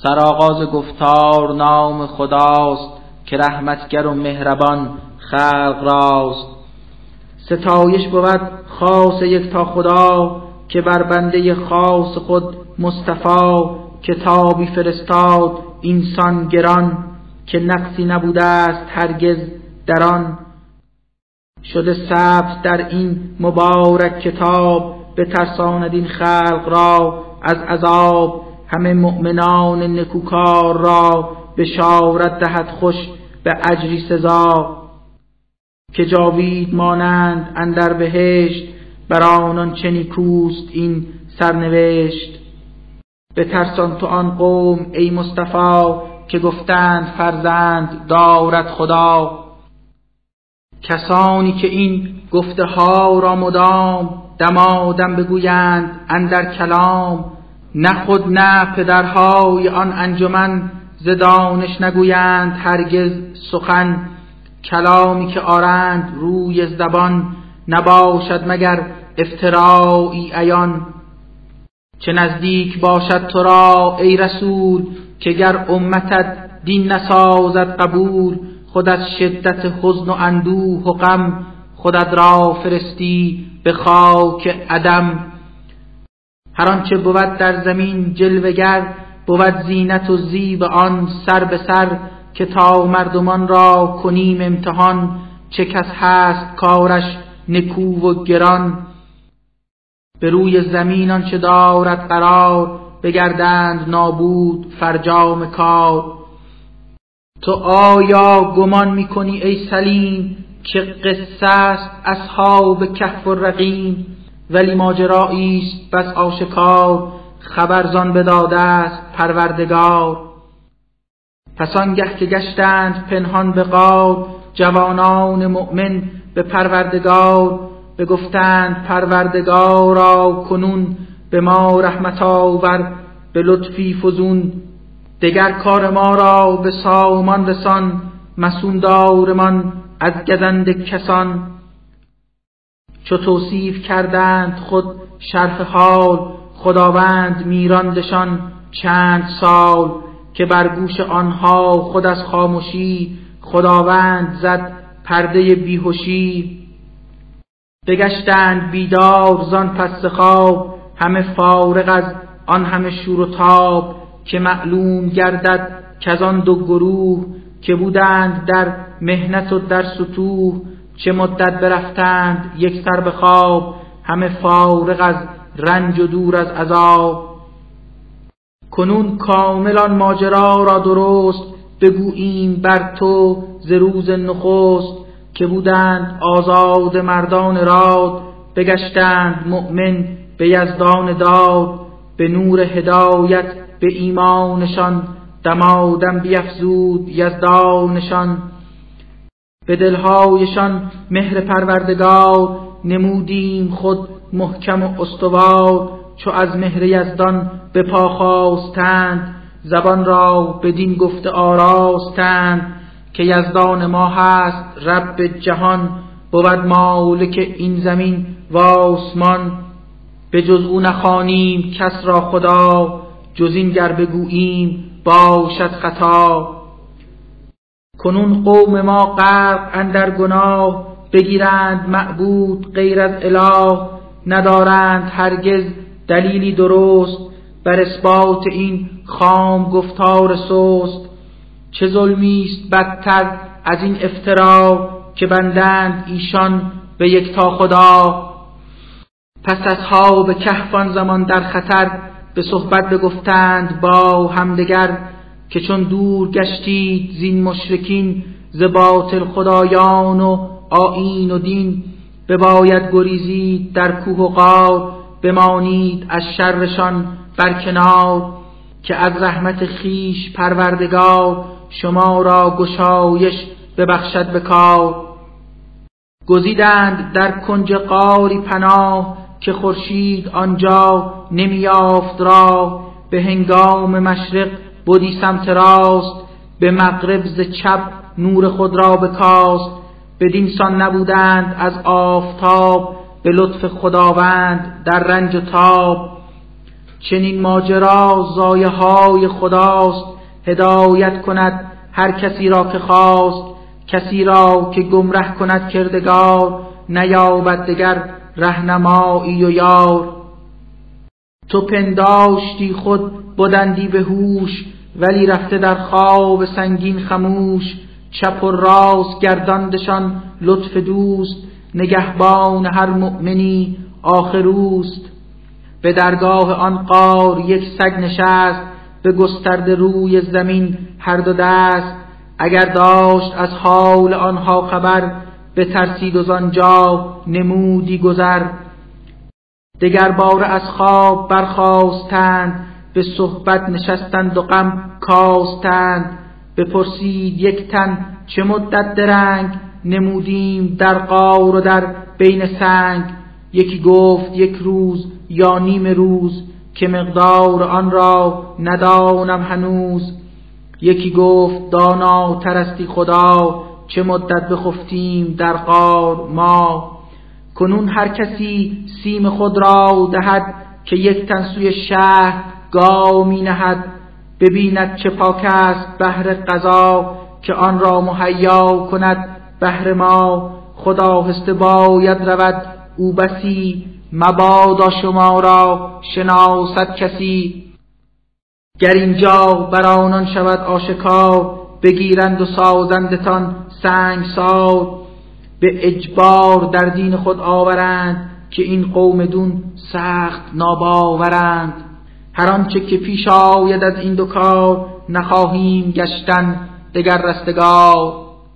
سرآغاز گفتار نام خداست، که رحمتگر و مهربان خلق راست. ستایش بود خاص یکتا خدا، که بر بنده خاص خود مصطفی کتابی فرستاد اینسان گران، که نقصی نبوده است هرگز در آن. شده ثبت در این مبارک کتاب، بترساند این خلق را از عذاب. همه مؤمنان نکوکار را بشارت دهد خوش به اجری سزا، که جاوید مانند اندر بهشت، بر آنان چه نیکوست این سرنوشت. بترسان تو آن قوم ای مصطفی، که گفتند فرزند دارد خدا. کسانی که این گفته ها را مدام، دمادم بگویند اندر کلام. نه خود نه پدرهای آن انجمن، ز دانش نگویند هرگز سخن. کلامی که آرند روی زبان، نباشد مگر افترایی عیان. چه نزدیک باشد تو را ای رسول، که گر امتت دین نسازد قبول. خود از شدت حزن و اندوه و غم، خودت را فرستی به خاک عدم. هر آنچه بود در زمین جلوگر، بود زینت و زیب آن سر به سر. که تا مردمان را کنیم امتحان، چه کس هست کارش نکو و گران. به روی زمین آنچه دارد قرار، بگردند نابود فرجام کار. تو آیا گمان میکنی ای سلیم، که قصه است اصحاب کهف و رقیم؟ ولی ماجرایی است بس آشکار، خبر زان بداده است پروردگار. پس آنگه که گشتند پنهان به غار، جوانان مؤمن به پروردگار. بگفتند پروردگارا کنون، به ما رحمت آور به لطفی فزون. دگر کار ما را به سامان رسان، مسون دارمان از گزند کسان. چو توصیف کردند خود شرح حال، خداوند میراندشان چند سال. که بر گوش آنها خود از خاموشی، خداوند زد پرده بیهوشی. بگشتند بیدار زان پس خواب، همه فارغ از آن همه شور و تاب. که معلوم گردد کز آن دو گروه، که بودند در محنت و در ستوه. چه مدت برفتند یک سر به خواب، همه فارغ از رنج و دور از عذاب. کنون کامل آن ماجرا را درست، بگوییم بر تو ز روز نخست. که بودند آزاد مردان راد، بگشتند مؤمن به یزدان داد. به نور هدایت به ایمانشان، دمادم بیفزود یزدانشان. به دلهایشان مهر پروردگار، نمودیم خود محکم و استوار. چو از مهر یزدان به پا خاستند، زبان را بدین گفته آراستند. که یزدان ما هست رب جهان، بود مالک این زمین و آسمان. به جز او نخوانیم کس را خدا، جز این گر بگوییم باشد خطا. کنون قوم ما غرق اندر گناه، بگیرند معبود غیر از اله. ندارند هرگز دلیلی درست، بر اثبات این خام گفتار سست. چه ظلمی است بدتر از این افترا، که بندند ایشان به یکتا خدا. پس اصحاب کهف آن زمان در خطر، به صحبت بگفتند با همدگر. که چون دور گشتید زین مشرکین، ز باطل خدایان و آیین و دین. بباید گریزید در کوه و غار، بمانید از شرشان برکنار. که از رحمت خیش پروردگار، شما را گشایش ببخشد به کار. گزیدند در کنج غاری پناه، که خورشید آنجا نمیافت راه. به هنگام مشرق بودی سمت راست، به مغرب ز چپ نور خود را بکاست. بدین سان نبودند از آفتاب، به لطف خداوند در رنج و تاب. چنین ماجرا زایه های خداست، هدایت کند هر کسی را که خواست. کسی را که گمره کند کردگار، نیابد دگر رهنمایی و یار. تو پنداشتی خود بدندی به هوش، ولی رفته در خواب سنگین خموش. چپ و راست گرداندشان لطف دوست، نگهبان هر مؤمنی آخروست. به درگاه آن غار یک سگ نشست، به گسترده روی زمین هر دو دست. اگر داشت از حال آنها خبر، بترسید و زآنجا نمودی گذر. دگر باره از خواب برخاستند، به صحبت نشستند و غم کاستند. بپرسید یک تن چه مدت درنگ، نمودیم در غار و در بین سنگ. یکی گفت یک روز یا نیم روز، که مقدار آن را ندانم هنوز. یکی گفت داناتر استی خدا، چه مدت بخفتیم در غار ما. کنون هر کسی سیم خود را دهد، که یک تن سوی شهر گامی نهد. ببیند چه پاک است بهر قضا، که آن را مهیا کند بهر ما. خدا آهسته باید رود او بسی، مبادا شما را شناسد کسی. گر اینجا بر آنان شود آشکار، بگیرند و سازندتان سنگسار. به اجبار در دین خود آورند، که این قوم دون سخت ناباورند. هر آنچه که پیش آید از این دو کار، نخواهیم گشتن دگر رستگار.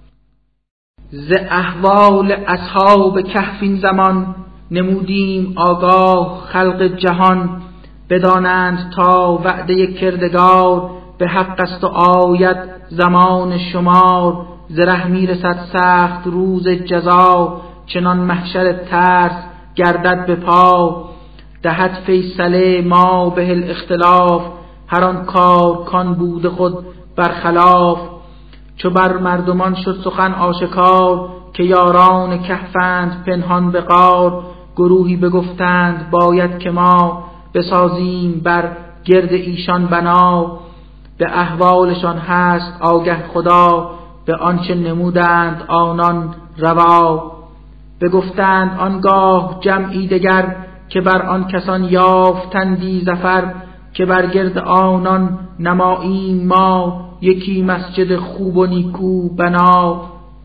ز احوال اصحاب کهف این زمان، نمودیم آگاه خلق جهان. بدانند تا وعده کردگار، به حق است و آید زمان شمار. ز ره میرسد سخت روز جزا، چنان محشر ترس گردد به پا. دهد فیصله ما به الاختلاف، هر آن کار کان بود خود برخلاف. چو بر مردمان شد سخن آشکار، که یاران کهفند پنهان به غار. گروهی بگفتند باید که ما، بسازیم بر گرد ایشان بنا. به احوالشان هست آگه خدا، به آنچه نمودند آنان روا. بگفتند آنگاه جمعی دگر، که بر آن کسان یافتندی ظفر. که بر گرد آنان نماییم ما، یکی مسجد خوب و نیکو بنا.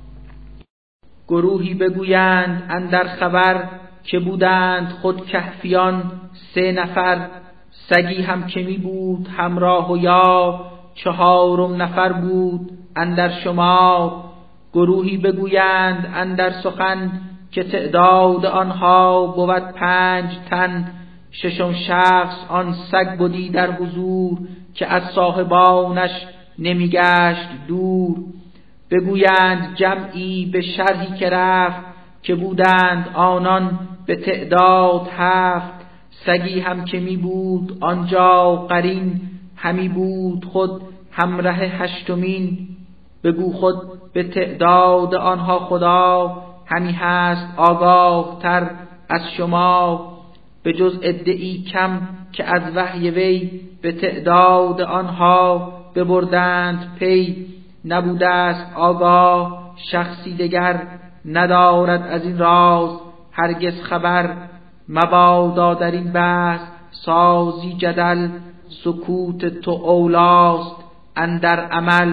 گروهی بگویند اندر خبر، که بودند خود کهفیان 3 نفر. سگی هم که می بود همراه و یا، 4م نفر بود اندر شمار. گروهی بگویند اندر سخن، که تعداد آنها بود 5 تن. 6م شخص آن سگ بودی در حضور، که از صاحبانش نمی گشت دور. بگویند جمعی به شرحی که رفت، که بودند آنان به تعداد 7. سگی هم که می بود آنجا قرین، همی بود خود همره 8مین. بگو خود به تعداد آنها خدا، همی هست آگاه تر از شما. به جز عده‌ای کم که از وحی وی، به تعداد آنها ببردند پی. نبوده است آگاه شخصی دگر، ندارد از این راز هرگز خبر. مبادا در این بحث سازی جدل، سکوت تو اولاست اندر عمل.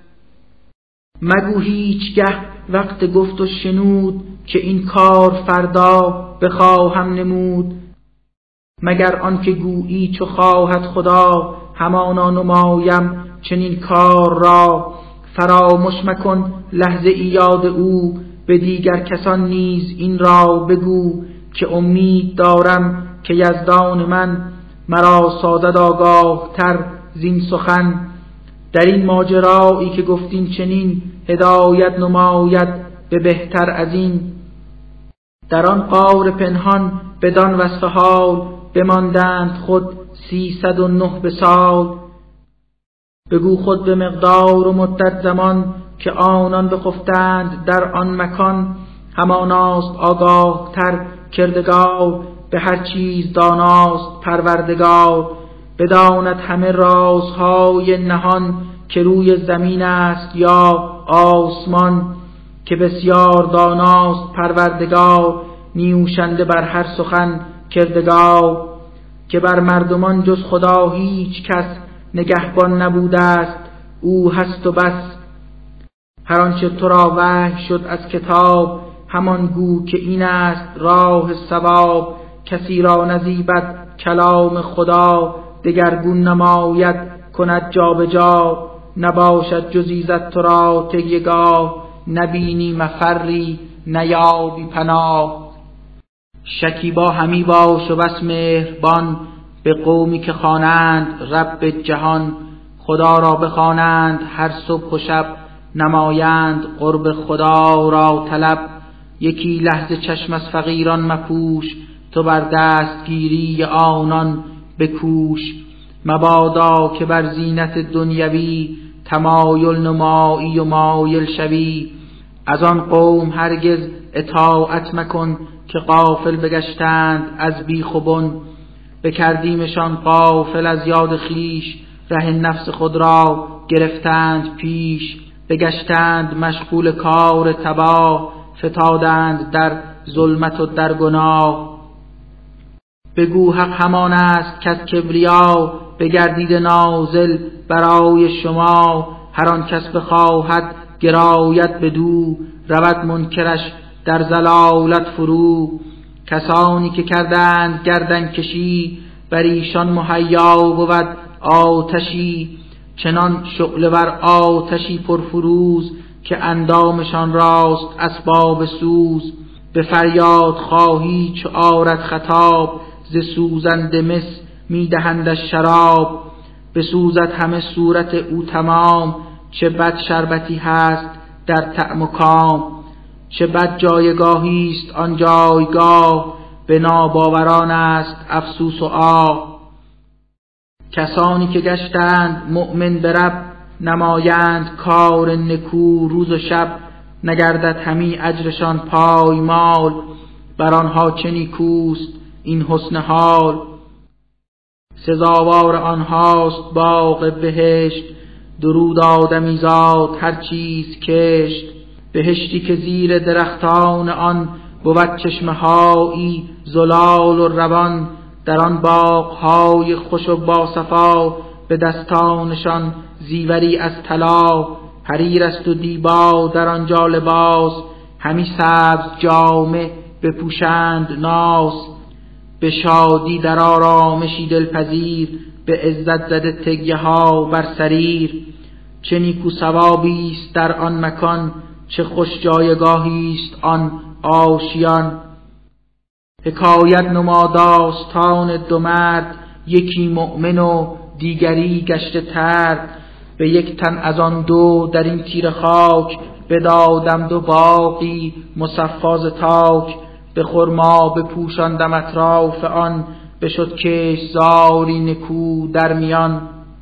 مگو هیچگه وقت گفت و شنود، که این کار فردا بخواهم نمود. مگر آنکه گویی چو خواهد خدا، همانا نمایم چنین کار را. فراموش مکن لحظه ای یاد او، به دیگر کسان نیز این را بگو. که امید دارم که یزدان من، مرا سازد آگاه تر زین سخن. در این ماجرایی که گفتیم چنین، هدایت نماید به بهتر از این. در آن غار پنهان بدان وصف حال، بماندند خود 309 به سال. بگو خود به مقدار و مدت زمان، که آنان بخفتند در آن مکان. هماناست آگاه تر کردگار، به هر چیز داناست پروردگار. بداند همه رازهای نهان، که روی زمین است یا آسمان. که بسیار داناست پروردگار، نیوشنده بر هر سخن کردگار. که بر مردمان جز خدا هیچ کس، نگهبان نبوده است او هست و بس. هر آنچه تو را وحی شد از کتاب، همان گو که این است راه صواب. کسی را نزیبد کلام خدا، دگرگون نماید کند جا به جا. نباشد جز ایزد تو را تکیه‌گاه، نبینی مفری نیابی پناه. شکیبا همی باش و بس مهربان، به قومی که خوانند رب جهان. خدا را بخوانند هر صبح و شب، نمایند قرب خدا را طلب. یکی لحظه چشم از فقیران مپوش، تو بر دستگیری آنان بکوش. مبادا که بر زینت دنیوی، تمایل نمایی و مایل شوی. از آن قوم هرگز اطاعت مکن، که غافل بگشتند از بیخ و بن. بکردیمشان غافل از یاد خویش، ره نفس خود را گرفتند پیش. بگشتند مشغول کار تباه، فتادند در ظلمت و در گناه. بگو حق همان است که از کبریا، بگردید نازل برای شما. هر آن کس بخواهد گرایت بدو، رود منکرش در ضلالت فرو. کسانی که کردند گردن کشی، بر ایشان مهیا بود آتشی. چنان شعله بر آتشی پرفروز، که اندامشان راست اسباب سوز. به فریاد خواهی چو آرد خطاب، ز سوزنده مس میدهندش شراب. بسوزد همه صورت او تمام، چه بد شربتی هست در طعم و کام. چه بد جایگاهی است آن جایگاه، به ناباوران است افسوس و آه. کسانی که گشتند مؤمن به رب، نمایند کار نکو روز و شب. نگردد همی اجرشان پایمال، بر آنها چه نیکوست این حسن حال. سزاوار آنهاست باغ بهشت، درود آدمیزاد هر چیز کشت. بهشتی که زیر درختان آن، بود چشمه هایی زلال و روان. در آن باغ های خوش و باصفا، به دستانشان زیوری از طلا. حریر است و دیبا در آنجا لباس، همی سبز جامه بپوشند ناس. به شادی در آرامشی دلپذیر، به عزت زده تکیه ها بر سریر. چه نیکو ثوابی است در آن مکان، چه خوش جایگاهی است آن آشیان. حکایت نما داستان دو مرد، یکی مؤمن و دیگری گشته ترد. به یک تن از آن دو در این تیره خاک، بدادم دو باغی مصفا ز تاک. به خرما بپوشاندم اطراف آن، بشد کشتزاری نکو در میان.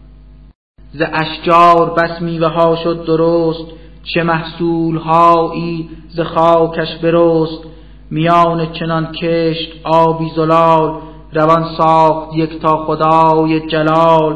ز اشجار بس میوه ها شد درست، چه محصول هایی ز خاکش برست. میان چنان کشت آبی زلال، روان ساخت یکتا خدای جلال.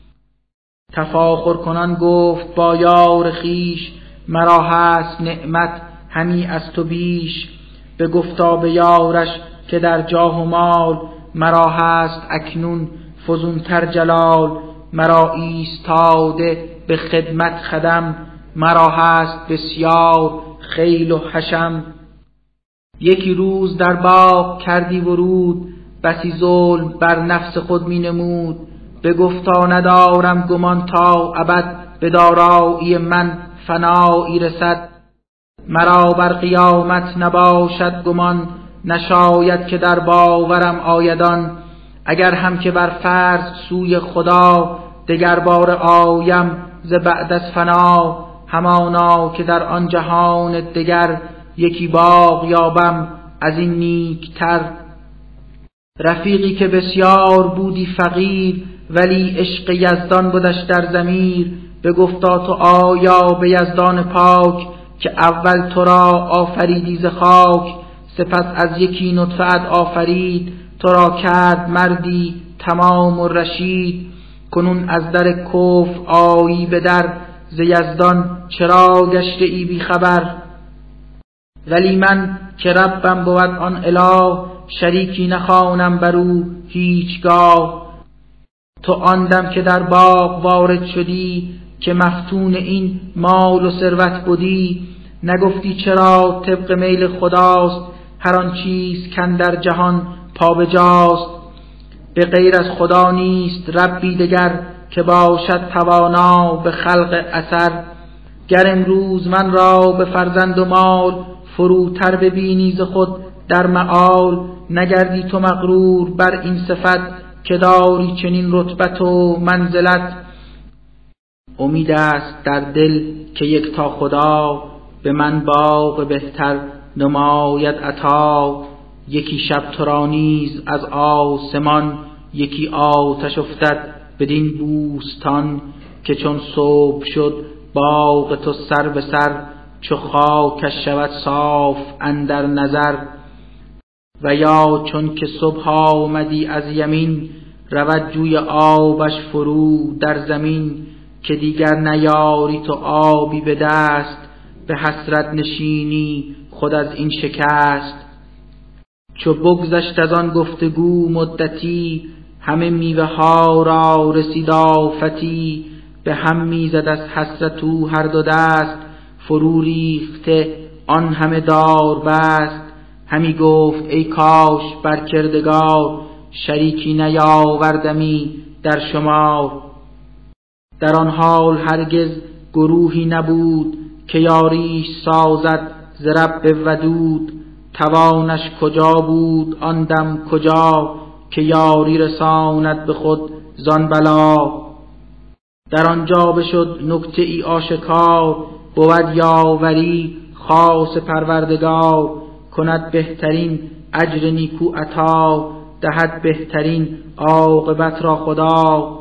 تفاخر کنان گفت با یار خویش، مرا هست نعمت همی از تو بیش. بگفتا به یارش که در جاه و مال، مرا هست اکنون فزونتر جلال. مرا ایستاده به خدمت خدم، مرا هست بسیار خیل و حشم. یکی روز در باغ کردی ورود، بسی ظلم بر نفس خود می نمود. بگفتا ندارم گمان تا ابد، به دارایی من فنایی رسد. مرا بر قیامت نباشد گمان، نشاید که در باورم آیدان. اگر هم که بر فرض سوی خدا، دگر بار آیم ز بعد از فنا. همانا که در آن جهان دگر، یکی باغ یابم از این نیکتر. رفیقی که بسیار بودی فقیر، ولی عشق یزدان بودش در ضمیر. بگفتا تو آیا به یزدان پاک، که اول تو را آفریدی ز خاک. سپس از یکی نطفه ات آفرید، تو را کرد مردی تمام و رشید. کنون از در کفر آیی به در، ز یزدان چرا گشته ای بی خبر؟ ولی من که ربم بود آن اله، شریکی نخوانم برو هیچگاه. تو آن دم که در باغ وارد شدی، که مفتون این مال و ثروت بودی، نگفتی چرا طبق میل خداست، هر آن چیز کاندر جهان پابجاست. به غیر از خدا نیست ربی دگر، که باشد توانا به خلق اثر. گر امروز من را به فرزند و مال، فروتر ببینی ز خود در مآل. نگردی تو مغرور بر این صفت، که داری چنین رتبت و منزلت. امید است در دل که یک تا خدا، به من باغ بهتر نماید عطا. یکی شب تو را نیز از آسمان، یکی آتش افتد بدین بوستان. که چون صبح شد باغ تو سر به سر، چو خاکش شود صاف اندر نظر. و یا چون که صبح آمدی از یمین، رود جوی آبش فرو در زمین. که دیگر نیاری تو آبی به دست، به حسرت نشینی خود از این شکست. چو بگذشت از آن گفتگو مدتی، همه میوه ها را رسید آفتی. به هم میزد از حسرت او هر دو دست، فرو ریخته آن همه دار بست. همی گفت ای کاش بر کردگار، شریکی نیاوردمی در شمار. در آن حال هرگز گروهی نبود، که یاریش سازد ز رب ودود. توانش کجا بود آن دم کجا، که یاری رساند به خود زان بلا. در آنجا بشد نکته ای آشکار، بود یاوری خاص پروردگار. کند بهترین اجر نیکو عطا، دهد بهترین عاقبت را خدا.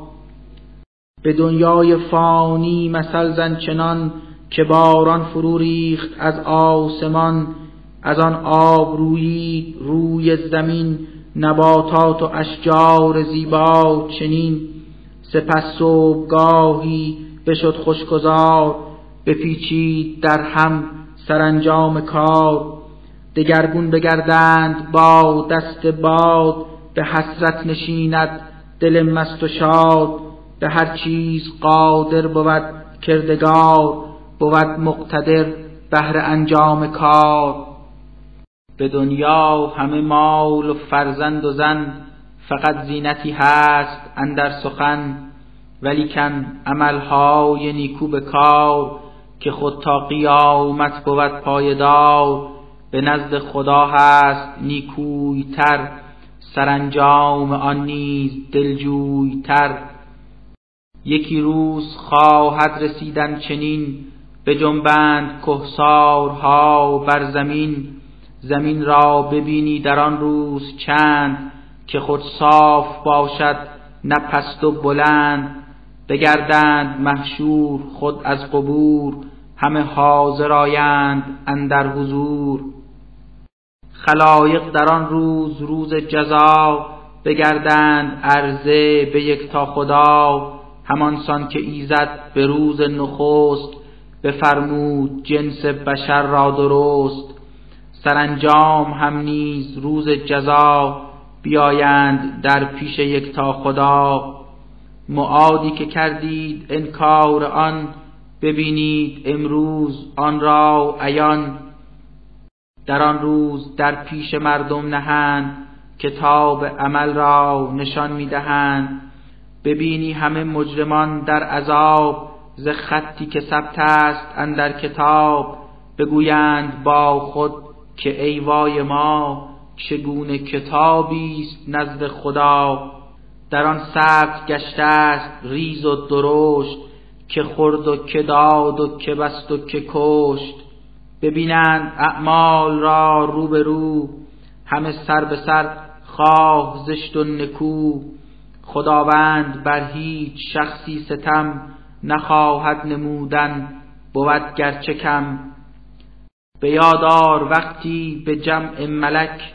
به دنیای فانی مثل زن چنان، که باران فرو ریخت از آسمان. از آن آب رویید روی زمین، نباتات و اشجار زیبا چنین. سپس صبحگاهی بشد خوشگذار، بپیچید در هم سرانجام کار. دگرگون بگردند با دست باد، به حسرت نشیند دل مست و شاد. به هر چیز قادر بود کردگار، بود مقتدر بهر انجام کار. به دنیا همه مال و فرزند و زن، فقط زینتی هست اندر سخن. ولیکن عملهای نیکو به کار، که خود تا قیامت بود پایدار. به نزد خدا هست نیکویتر، سرانجام آن نیز دلجویتر. یکی روز خواهد رسیدن چنین، به جنبند کهسارها بر زمین. زمین را ببینی در آن روز چند، که خود صاف باشد نه پست و بلند. بگردند محشور خود از قبور، همه حاضر آیند اندر حضور. خلایق در آن روز روز جزا، بگردند عرضه به یک تا خدا. همانسان که ایزد به روز نخست، بفرمود جنس بشر را درست. سرانجام هم نیز روز جزا، بیایند در پیش یک تا خدا. معادی که کردید انکار آن، ببینید امروز آن را عیان. در آن روز در پیش مردم نهند، کتاب عمل را نشان میدهند. ببینی همه مجرمان در عذاب، ز خطی که ثبت است اندر کتاب. بگویند با خود که ای وای ما، چگونه کتابی است نزد خدا. در آن ثبت گشته است ریز و درشت، که خورد و که داد و که بست و که کشت. ببینند اعمال را رو به رو، همه سر به سر خواه زشت و نکو. خداوند بر هیچ شخصی ستم، نخواهد نمودن بود گرچه کم. به یاد آر وقتی به جمع ملک،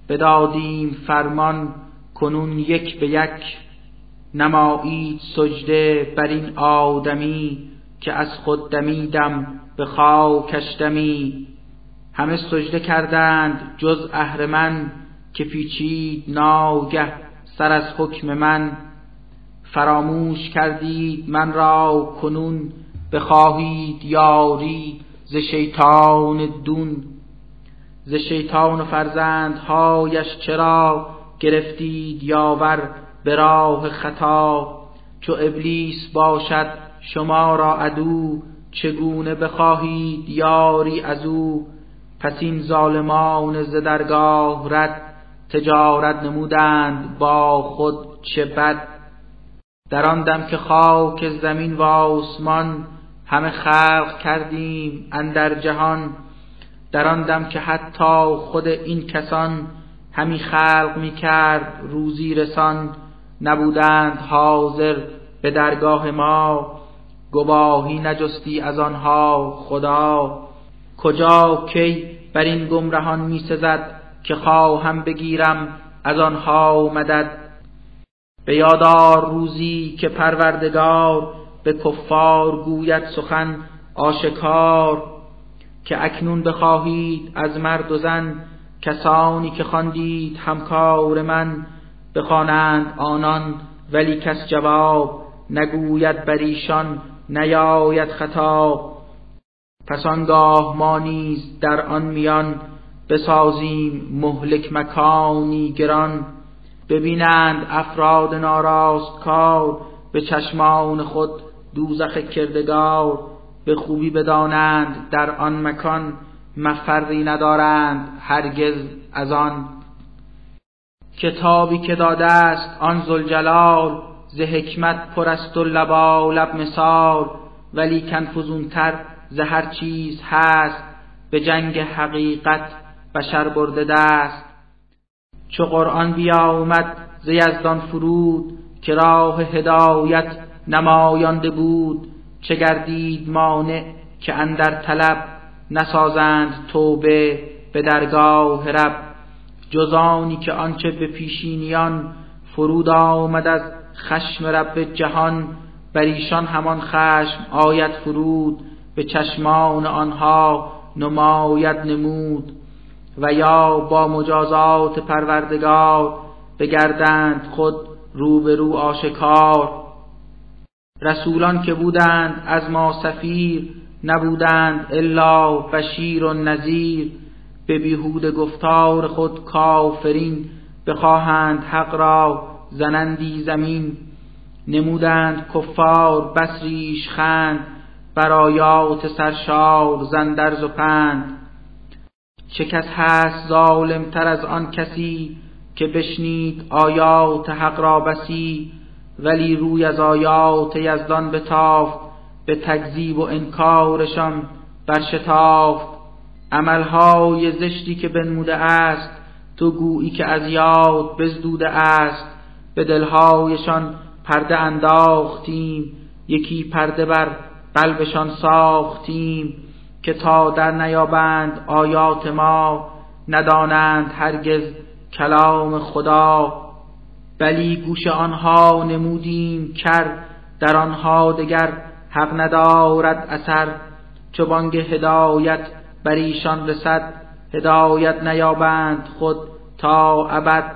بدادیم فرمان کنون یک به یک، نمایید سجده بر این آدمی که از خود دمیدم به خاکش دمی. همه سجده کردند جز اهرمن که پیچید ناگه سر از حکم من. فراموش کردید من را کنون بخواهید یاری ز شیطان دون. ز شیطان و فرزندهایش چرا گرفتید یاور به راه خطا. چو ابلیس باشد شما را عدو چگونه بخواهید یاری از او. پس این ظالمان ز درگاه رد تجارت نمودند با خود چه بد. در آن دم که خاک زمین و آسمان همه خلق کردیم اندر جهان. در آن دم که حتی خود این کسان همی خلق می کرد روزی رسان. نبودند حاضر به درگاه ما گواهی نجستی از آنها خدا. کجا کی بر این گمرهان می سزد که خواهم بگیرم از آنها مدد. به یادار روزی که پروردگار به کفار گوید سخن آشکار. که اکنون بخواهید از مرد و زن کسانی که خواندید همکار من. بخوانند آنان ولی کس جواب نگوید بر ایشان نیاید خطاب. پس آنگاه ما نیز در آن میان بسازیم مهلک مکانی گران. ببینند افراد ناراست کار به چشمان خود دوزخ کردگار. به خوبی بدانند در آن مکان مفری ندارند هرگز از آن. کتابی که داده است آن ذوالجلال ز حکمت پر است و لبالب مثال. ولی کن فزونتر ز هر چیز هست به جنگ حقیقت بشر برده دست. چو قرآن بیامد ز یزدان فرود که راه هدایت نمایانده بود. چه گردید مانع که اندر طلب نسازند توبه به درگاه رب. جز آنی که آنچه به پیشینیان فرود آمد از خشم رب جهان. بر ایشان همان خشم آید فرود به چشمان آنها نماید نمود. و یا با مجازات پروردگار بگردند خود روبرو آشکار. رسولان که بودند از ما سفیر نبودند الا بشیر و نذیر. به بیهوده گفتار خود کافرین بخواهند حق را زنندی زمین. نمودند کفار بس ریشخند بر آیات سرشار زندرز و پند. چه کس هست ظالم تر از آن کسی که بشنید آیات حق را بسی. ولی روی از آیات یزدان بتافت به تکذیب و انکارشان برشتافت. عملهای زشتی که بنموده است تو گویی که از یاد بزدوده است. به دلهایشان پرده انداختیم یکی پرده بر قلبشان ساختیم. که تا در نیابند آیات ما ندانند هرگز کلام خدا. بلی گوش آنها نمودیم کر در آنها دگر حق ندارد اثر. چو بانگ هدایت بر ایشان رسد هدایت نیابند خود تا ابد.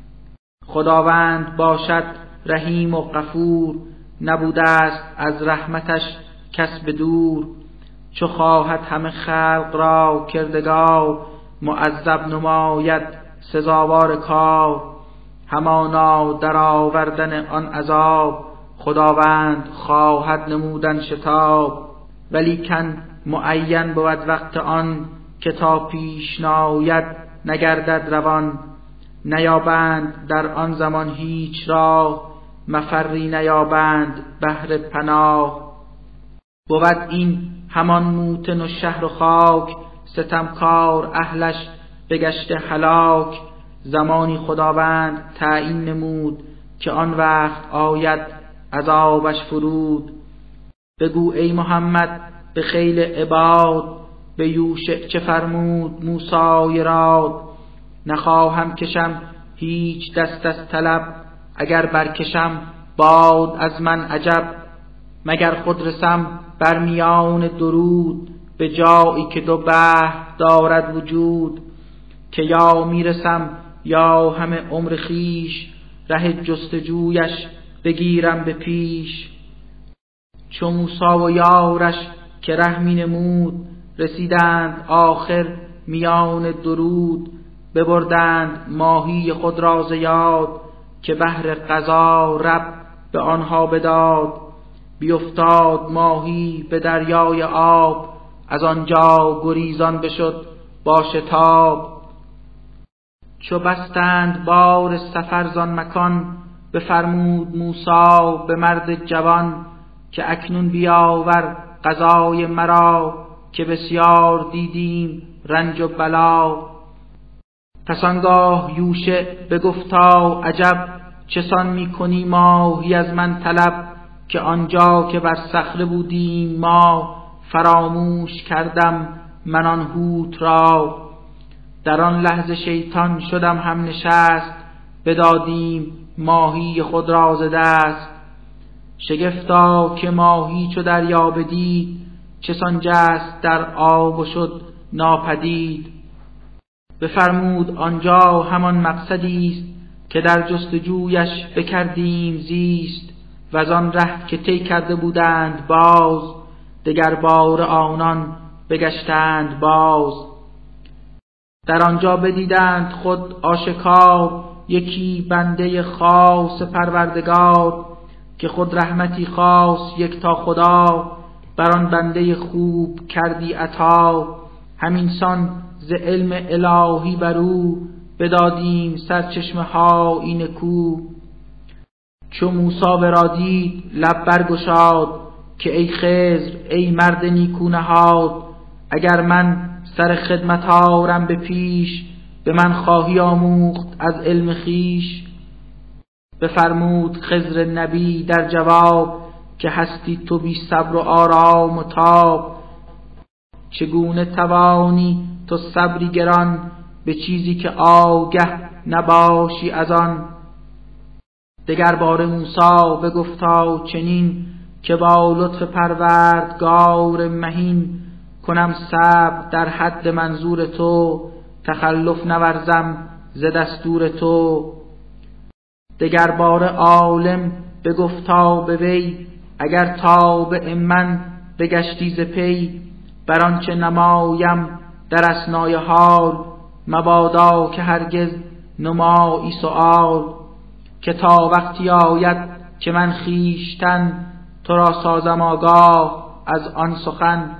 خداوند باشد رحیم و غفور نبوده است از رحمتش کس به دور. چو خواهد همه خلق را کردگار معذب نماید سزاوار کار. همانا در آوردن آن عذاب خداوند خواهد نمودن شتاب. ولیکن معین بود وقت آن که تا پیش ناید نگردد روان. نیابند در آن زمان هیچ راه مفری نیابند بهر پناه. بود این همان موطن و شهر و خاک ستمکار اهلش بگشته هلاک. زمانی خداوند تعیین نمود که آن وقت آید عذابش فرود. بگو ای محمد به خیل عباد به یوشع چه فرمود موسی راد. نخواهم کشم هیچ دست از طلب، اگر برکشم باد از من عجب. مگر خود رسم بر میان درود، به جایی که دو بحر دارد وجود. که یا میرسم یا همه عمر خیش، ره جستجویش بگیرم به پیش. چو موسی و یارش که ره می نمود، رسیدند آخر میان درود. ببردند ماهی خود را ز یاد، که بهر قضا رب به آنها بداد. بیفتاد ماهی به دریای آب، از آنجا گریزان بشد با شتاب. چو بستند بار سفر زان مکان، بفرمود موسی به مرد جوان. که اکنون بیاور قضای مرا، که بسیار دیدیم رنج و بلا. پس آنگاه یوشع بگفتا عجب، چسان می کنی ماهی از من طلب. که آنجا که بر صخره بودیم ما، فراموش کردم من آن حوت را. در آن لحظه شیطان شدم هم نشست، بدادیم ماهی خود را ز دست. شگفتا که ماهی چو دریا بدید، چسان جست در آب و شد ناپدید. بفرمود آنجا همان مقصدیست، که در جستجویش بکردیم زیست. و آن ره که طی کرده بودند باز، دگر بار آنان بگشتند باز. در آنجا بدیدند خود آشکار، یکی بنده خاص پروردگار. که خود رحمتی خاص یکتا خدا، بر آن بنده خوب کردی عطا. همین سان ز علم الهی بر او، بدادیم سرچشمه های نکو. چو موسی ورا دید لب برگشاد، که ای خضر ای مرد نیکو نهاد. اگر من سر خدمت آرم به پیش، به من خواهی آموخت از علم خویش. بفرمود خضر نبی در جواب، که هستی تو بی صبر و آرام و تاب. چگونه توانی تو صبری گران، به چیزی که آگه نباشی از آن. دگر باره موسی بگفتا چنین، که با لطف پروردگار مهین. کنم صبر در حد منظور تو، تخلف نورزم ز دستور تو. دگر باره عالم بگفتا به وی، اگر تابع من بگشتی ز پی. بر آنچه نمایم در اثنای حال، مبادا که هرگز نمایی سؤال. که تا وقتی آید که من خویشتن، تو را سازم آگاه از آن سخن.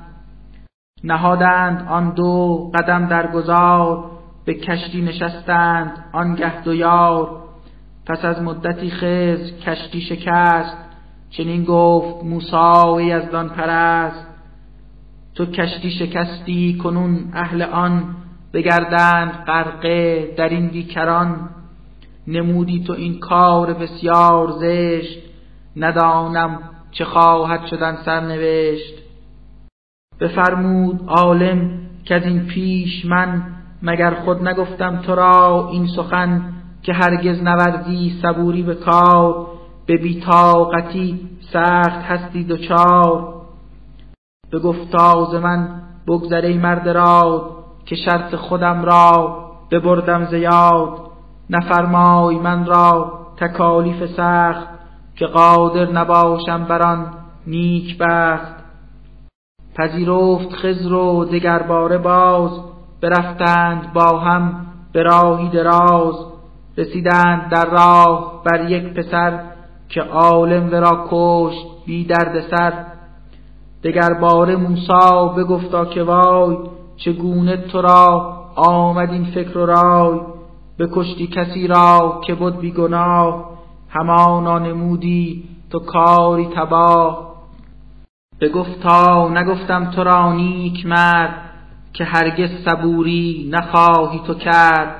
نهادند آن دو قدم در گذار، به کشتی نشستند آنگه دو یار. پس از مدتی خضر کشتی شکست، چنین گفت موسی یزدان پرست. تو کشتی شکستی کنون اهل آن، بگردند غرقه در این بیکران. نمودی تو این کار بسیار زشت، ندانم چه خواهد شدن سرنوشت. بفرمود عالم که از این پیش من، مگر خود نگفتم تو را این سخن. که هرگز نورزی صبوری به کار، به بی‌طاقتی سخت هستی دچار. بگفتا ز من بگذر ای مرد راد، که شرط خودم را ببردم ز یاد. نفرمای من را تکالیف سخت، که قادر نباشم بر آن نیک بخت. پذیرفت خضر و دگر باره باز، برفتند با هم به راهی دراز. رسیدند در راه بر یک پسر، که عالم ورا کشت بی درد سر. دگر باره موسی بگفتا که وای، چگونه تو را آمد این فکر و رای. بکشتی کسی را که بود بی گناه، همانا نمودی تو کاری تباه. بگفتا نگفتم تو را نیک مرد، که هرگز صبوری نخواهی تو کرد.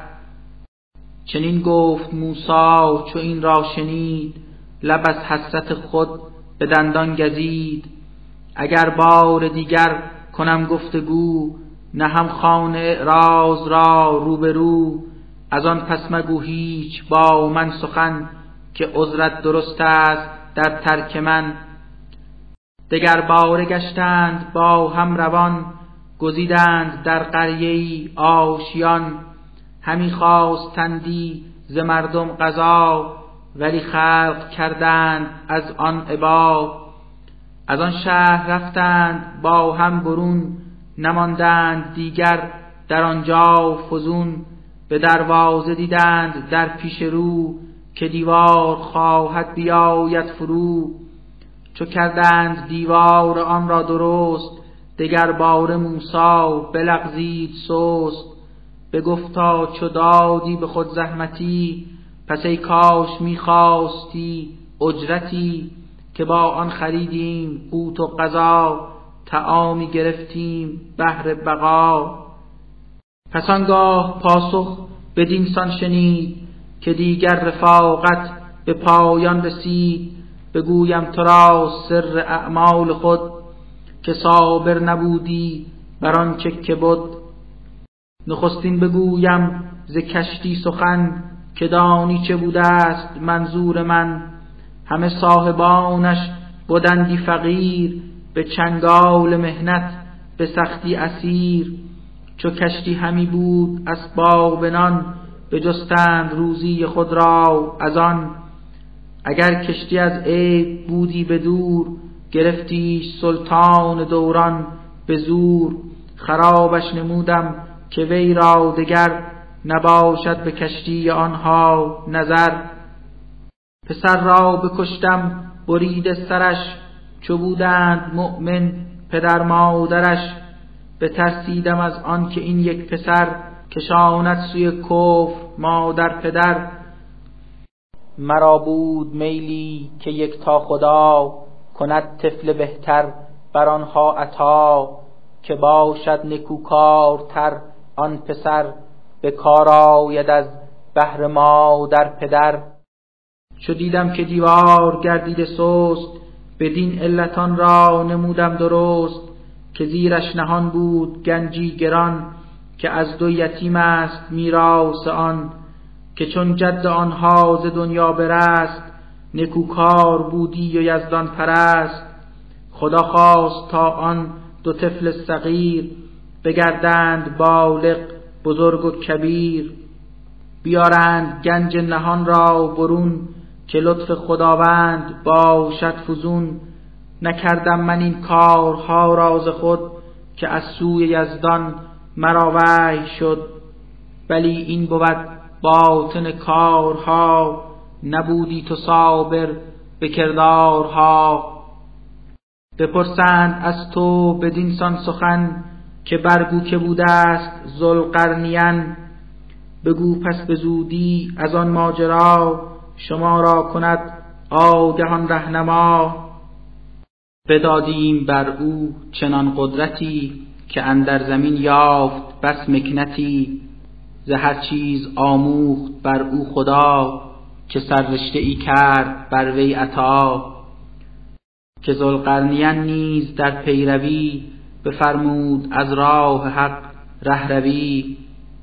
چنین گفت موسی چو این را شنید، لب از حسرت خود به دندان گزید. اگر بار دیگر کنم گفتگو، نهم خوان راز را روبرو. از آن پس مگو هیچ با من سخن، که عذرت درست است در ترک من. دگر باره گشتند با هم روان، گزیدند در قریه‌ای آشیان. همی خواستندی ز مردم قضا، ولی خلق کردند از آن ابا. از آن شهر رفتند با هم برون، نماندند دیگر در آنجا فزون. به دروازه دیدند در پیش رو، که دیوار خواهد بیاید فرو. چو کردند دیوار آن را درست، دگر باره موسی بلغزید سست. بگفتا چو دادی به خود زحمتی، پس ای کاش میخواستی اجرتی. که با آن خریدیم قوت و غذا، طعامی گرفتیم بهر بقا. پس آنگاه پاسخ بدین سان شنید، که دیگر رفاقت به پایان رسید. بگویم تو را سر اعمال خود، که صابر نبودی بر آنچه که بود. نخستین بگویم ز کشتی سخن، که دانی چه بوده است منظور من. همه صاحبانش بودندی فقیر، به چنگال مهنت به سختی اسیر. چو کشتی همی بود اسباب نان، بجستند روزی خود را از آن. اگر کشتی از عیب بودی به دور، گرفتیش سلطان دوران به زور. خرابش نمودم که وی را دگر، نباشد به کشتی آنها نظر. پسر را بکشتم برید سرش، چو بودند مؤمن پدر مادرش. بترسیدم از آن که این یک پسر، کشاند سوی کفر مادر پدر. مرا بود میلی که یک تا خدا، کند طفل بهتر بر آنها عطا. که باشد نکوکارتر آن پسر، به کار آید از بهر مادر پدر. چو دیدم که دیوار گردیده سست، بدین علتان را نمودم درست. که زیرش نهان بود گنجی گران، که از دو یتیم است میراث آن. که چون جد آنها ز دنیا برست، نکوکار بودی و یزدان پرست. خدا خواست تا آن دو طفل صغیر، بگردند بالغ بزرگ و کبیر. بیارند گنج نهان را برون، که لطف خداوند باشد فزون. نکردم من این کارها را ز خود، که از سوی یزدان مرا وحی شد. ولی این بود باطن کارها، نبودی تو صابر به کردارها. بپرسند از تو بدین سان سخن، که برگو که بوده است ذوالقرنین. بگو پس به زودی از آن ماجرا، شما را کند آگهان رهنما. بدادیم بر او چنان قدرتی، که اندر زمین یافت بس مکنتی. ز هر چیز آموخت بر او خدا، که سررشته ای کرد بر وی عطا. که ذوالقرنین نیز در پیروی، بفرمود از راه حق رهروی.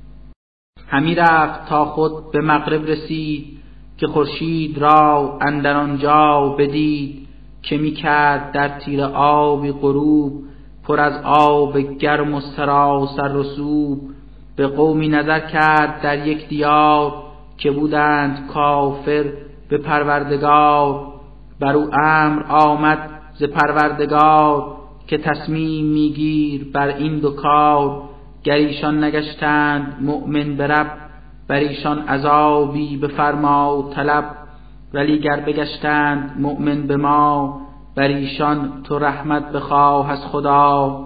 همی رفت تا خود به مغرب رسید، که خورشید را اندر آنجا بدید. که می کرد در تیر آبی غروب، پر از آب گرم و سراسر رسوب. به قومی نظر کرد در یک دیار، که بودند کافر به پروردگار. بر او امر آمد ز پروردگار، که تصمیم میگیر بر این دو کار. گر ایشان نگشتند مؤمن به رب، بر ایشان عذابی بفرما طلب. ولی گر بگشتند مؤمن به ما، بر ایشان تو رحمت بخواه از خدا.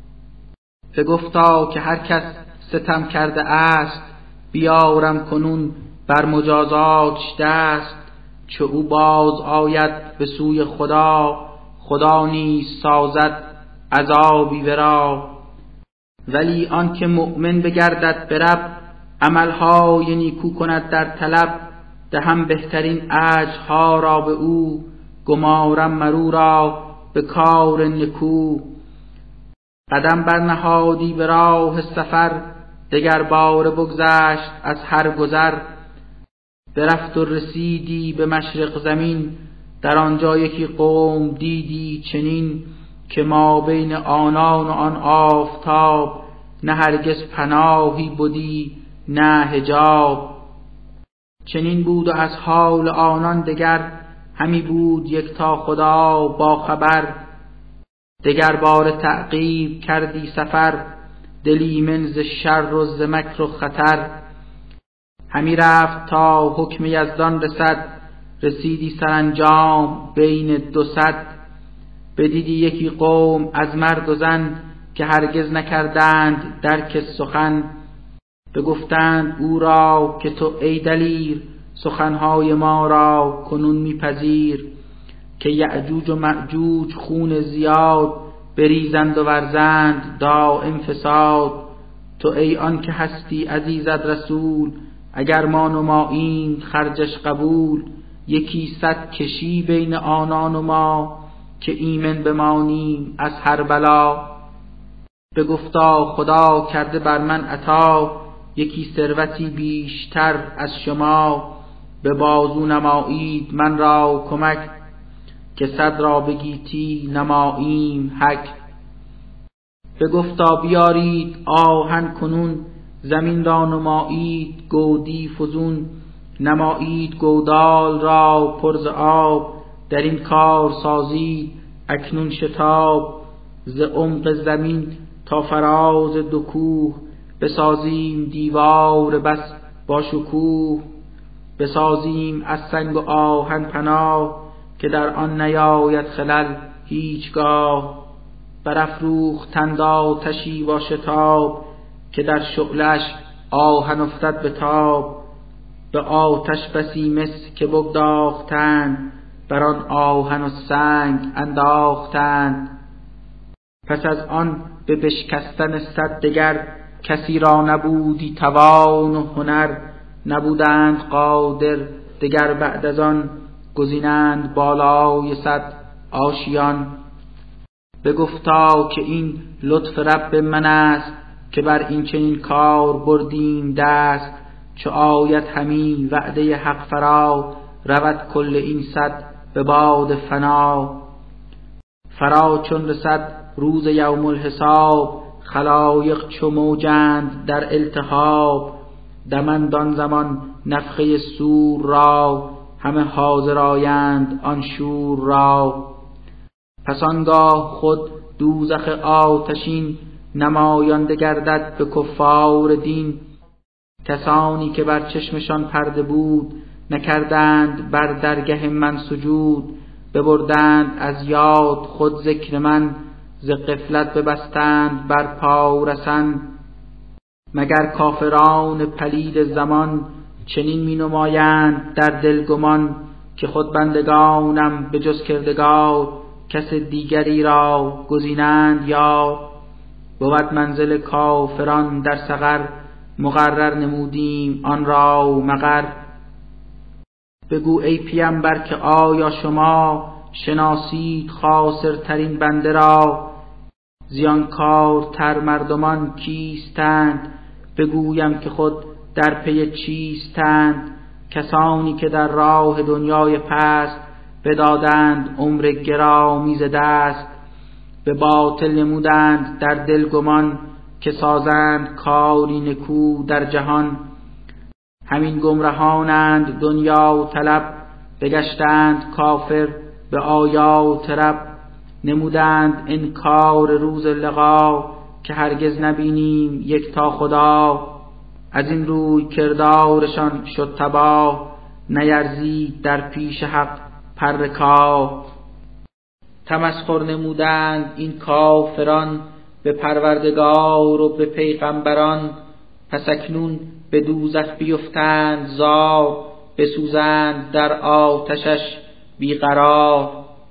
بگفتا که هر کس ستم کرده است، بیارم کنون بر مجازاتش دست. چه او باز آید به سوی خدا، خدا نیز سازد عذابی ورا. ولی آن که مؤمن بگردد به رب، عملهای نیکو کند در طلب. دهم بهترین اجرها را به او، گمارم مرو را به کار نکو. قدم برنهادی به راه سفر، دگر باره بگذشت از هر گذر. برفت و رسیدی به مشرق زمین، در آنجا یکی قوم دیدی چنین، که ما بین آنان و آن آفتاب، نه هرگز پناهی بودی نه حجاب. چنین بود و از حال آنان دگر، همی بود یکتا خدا با خبر. دگر باره تعقیب کردی سفر، دل ایمن ز شر و ز مکر و خطر. همی رفت تا حکم یزدان رسد، رسیدی سرانجام بین 200. بدیدی یکی قوم از مرد و زن، که هرگز نکردند درک سخن. بگفتند او را که تو ای دلیر، سخنهای ما را کنون میپذیر. که یأجوج و مأجوج خون زیاد، بریزند و ورزند دائم فساد. تو ای آن که هستی عزیزت رسول، اگر ما نماییم خرجش قبول. یکی 100 کشی بین آنان و ما، که ایمن بمانیم از هر بلا. بگفتا خدا کرده بر من عطا، یکی ثروتی بیشتر از شما. به بازو نمایید من را کمک، که 100 را به گیتی نماییم حک. بگفتا بیارید آهن کنون، زمین را نمایید گودی فزون. نمایید گودال را پر ز آب، در این کار سازید اکنون شتاب. ز عمق زمین تا فراز 2 کوه، بسازیم دیوار بس با شکوه. بسازیم از سنگ و آهن پناه، که در آن نیاید خلل هیچگاه. برافروختند آتشی با شتاب، که در شعله‌اش آهن افتد به تاب. به آتش بسی مس که بگداختند، بر آن آهن و سنگ انداختند. پس از آن به بشکستن 100 دگر، کسی را نبودی توان و هنر. نبودند قادر دگر بعد از آن، گزینند بالای 100 آشیان. بگفتا که این لطف رب من است، که بر این چنین کار بردیم دست. چو آید همی وعده حق فرا، رود کل این 100 به باد فنا. فرا چون رسد روز یوم الحساب، خلایق چو موجند در التهاب. دمند آن زمان نفخه صور را، همه حاضر آیند آن شور را. پس آنگاه خود دوزخ آتشین، نمایانده گردد به کفار دین. کسانی که بر چشمشان پرده بود، نکردند بر درگه من سجود. ببردند از یاد خود ذکر من، ز غفلت ببستند بر پا رسن. مگر کافران پلید زمان، چنین می نمایند در دل گمان. که خود بندگانم به جز کردگار، کس دیگری را گزینند یا. بود منزل کافران در سقر، مقرر نمودیم آن را مقر. بگو ای پیمبر که آیا شما، شناسید خاسرترین بنده را. زیانکارتر مردمان کیستند، بگویم که خود در پی چیستند. کسانی که در راه دنیای پست، بدادند عمر گرامی ز دست. به باطل نمودند در دل گمان، که سازند کاری نکو در جهان. همین گمرهانند دنیا طلب، بگشتند کافر به آیات رب. نمودند انکار روز لقا، که هرگز نبینیم یکتا خدا. از این روی کردارشان شد تباه، نیرزید در پیش حق پر کاه. تمسخر نمودند این کافران، به پروردگار و به پیغمبران. پس اکنون به دوزخ بیفتند زار، بسوزند در آتشش بیقرار.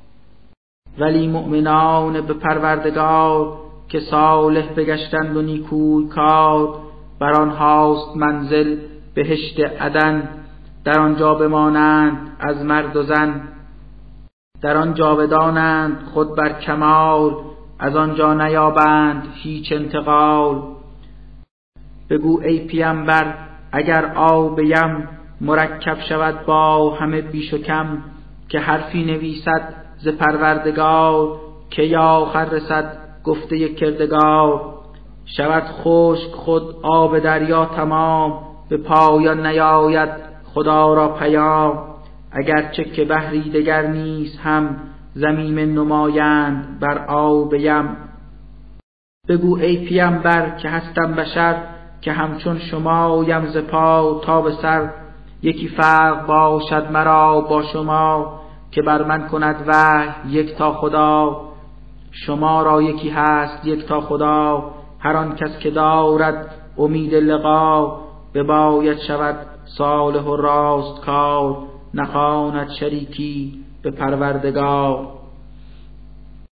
ولی مؤمنان به پروردگار، که صالح بگشتند و نیکوی کار. بر آنهاست منزل بهشت عدن، در آنجا بمانند از مرد و زن. در آن جاودانند خود بر کمال، از آنجا نیابند هیچ انتقال. بگو ای پیامبر اگر آب یم مرکب شود با همه بیش و کم، که حرفی نویسد ز پروردگار، که یا آخر رسد گفته کردگار. شود خشک خود آب دریا تمام، به پایان نیاید خدا را پیام. اگرچه که بحری دگر نیز هم، زمین نمایند بر آب یم. بگو ای پیامبر که هستم بشر، که همچون شمایم ز پا تا به سر. یکی فرق باشد مرا با شما، که بر من کند وحی یک تا خدا. شما را یکی هست یک تا خدا، هر آن کس که دارد امید لقا. بباید شود صالح و راست کار، نخواند شریکی به پروردگار.